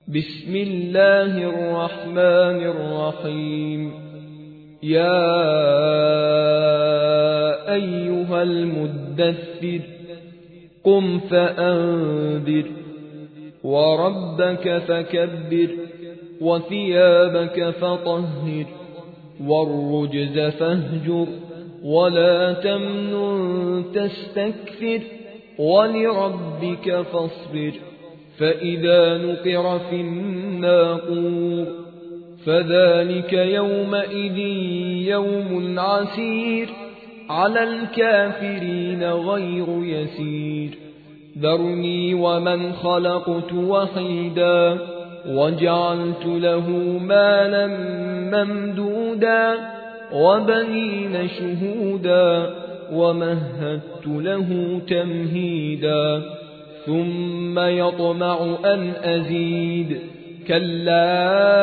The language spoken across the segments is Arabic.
بسم الله الرحمن الرحيم. يا أيها المدثر قم فأنذر وربك فكبر وثيابك فطهر والرجز فاهجر ولا تمنن تستكثر ولربك فاصبر. فإذا نقر في الناقور فذلك يومئذ يوم عسير على الكافرين غير يسير. ذرني ومن خلقت وحيدا وجعلت له مالا ممدودا وبنين شهودا ومهدت له تمهيدا ثم يطمع أن أزيد كلا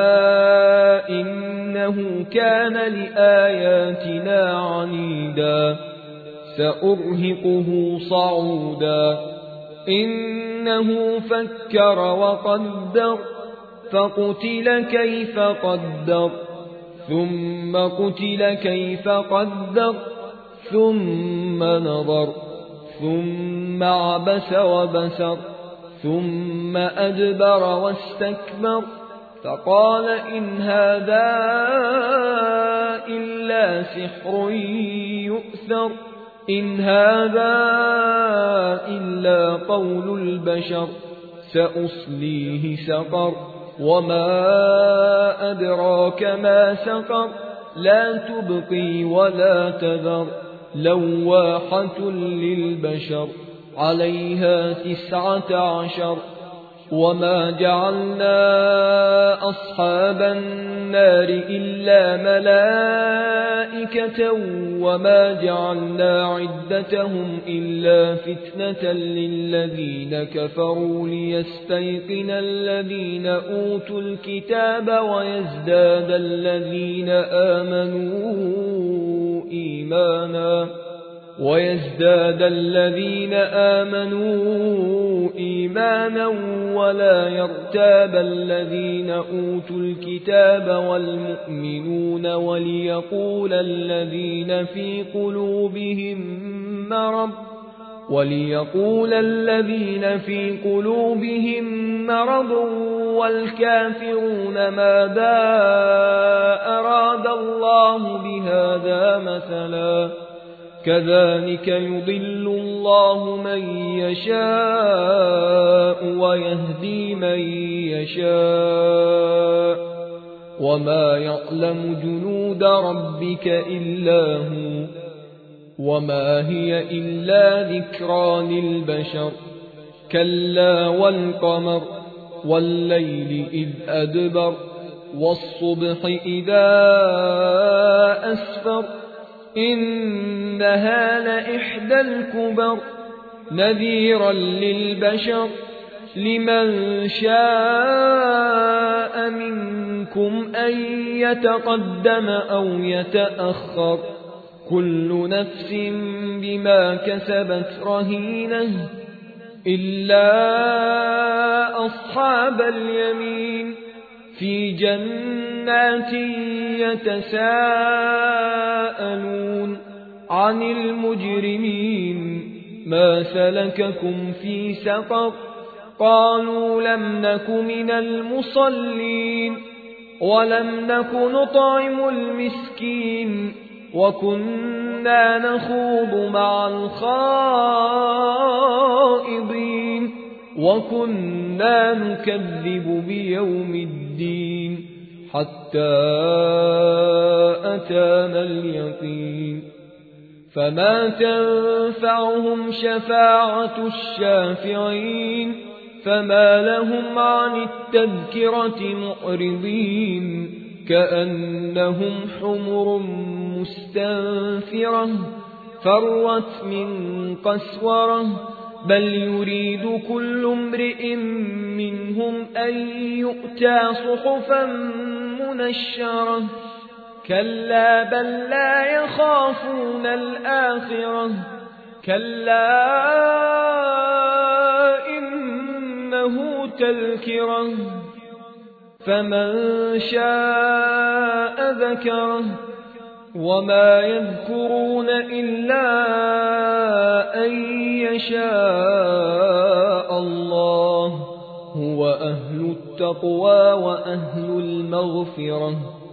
إنه كان لآياتنا عنيدا سأرهقه صعودا. إنه فكر وقدر فقتل كيف قدر ثم قتل كيف قدر ثم نظر ثم عبس وبسر ثم أدبر واستكبر فقال إن هذا إلا سحر يؤثر إن هذا إلا قول البشر سأصليه سقر وما أدراك ما سقر لا تبقي ولا تذر لواحة للبشر عليها 19. وما جعلنا أصحاب النار إلا ملائكة وما جعلنا عدتهم إلا فتنة للذين كفروا ليستيقن الذين أوتوا الكتاب ويزداد الذين آمنوا إيمانا ولا يرتاب الذين أوتوا الكتاب والمؤمنون وليقول الذين في قلوبهم مرض والكافرون ماذا أراد الله بهذا مثلا كذلك يضل الله من يشاء ويهدي من يشاء وما يعلم جنود ربك إلا هو وما هي إلا ذكرى للبشر. كلا والقمر والليل إذ أدبر والصبح إذا أسفر إنها لإحدى الكبر نذيرا للبشر لمن شاء منكم أن يتقدم أو يتأخر كل نفس بما كسبت رهينة إلا أصحاب اليمين في جنات يتساءلون عن المجرمين ما سلككم في سقر قالوا لم نك من المصلين ولم نك نطعم المسكين وكنا نخوض مع الخائضين وكنا نكذب بيوم الدين حتى أتانا اليقين فما تنفعهم شفاعة الشافعين فما لهم عن التذكرة معرضين كأنهم حمر مستنفرة فرت من قسورة بل يريد كل امرئ منهم أن يؤتى صحفا منشرة كلا بل لا يخافون الآخرة كلا إنه تذكرة فمن شاء ذكره وما يذكرون إلا أن يشاء الله هو أهل التقوى وأهل المغفرة